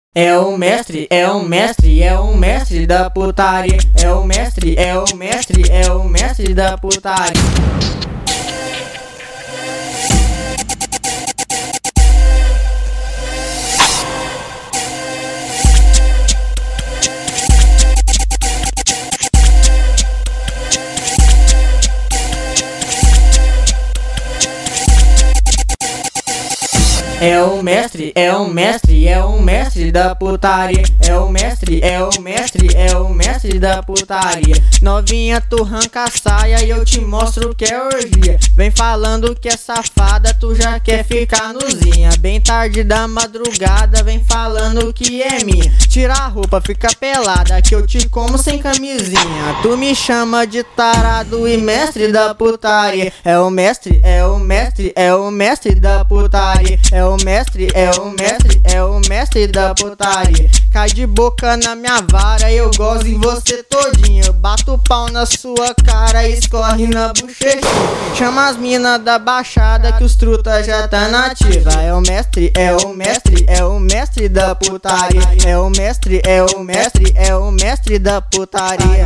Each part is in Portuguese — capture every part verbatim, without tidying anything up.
É o mestre, é o mestre, é o mestre da putaria. É o mestre, é o mestre, é o mestre da putaria. É o mestre, é o mestre, é o mestre da putaria. É o mestre, é o mestre, é o mestre da putaria. Novinha, tu arranca a saia e eu te mostro que é orgia. Vem falando que é safada, tu já quer ficar nuzinha. Bem tarde da madrugada, vem falando que é minha. Tira a roupa, fica pelada, que eu te como sem camisinha. Tu me chama de tarado e mestre da putaria. É o mestre, é o mestre, é o mestre da putaria. É o mestre, é o mestre, é o mestre da putaria. Cai de boca na minha vara, eu gozo em você todinho. Eu bato o pau na sua cara, escorre na bochechinha. Chama as mina da baixada que os truta já tá nativa. É o mestre, é o mestre, é o mestre da putaria. É o mestre, é o mestre, é o mestre da putaria.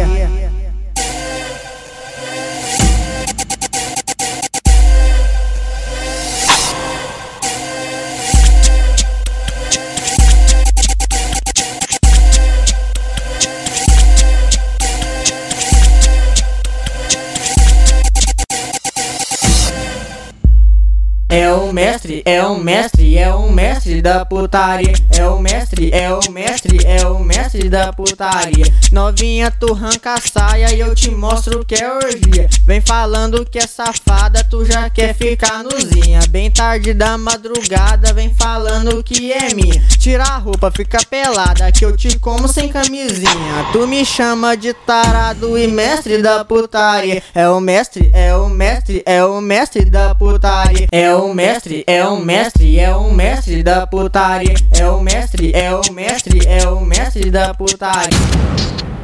É o mestre, é o mestre, é o mestre da putaria. É o mestre, é o mestre, é o mestre da putaria. Novinha, tu arranca a saia e eu te mostro que é orgia. Vem falando que é safada, tu já quer ficar nuzinha. Bem tarde da madrugada, vem falando que é minha. Tira a roupa, fica pelada, que eu te como sem camisinha. Tu me chama de tarado e mestre da putaria. É o mestre, é o mestre, é o mestre da putaria. É o mestre, é o mestre, é o mestre da putaria. É o mestre, é o mestre, é o mestre da putaria.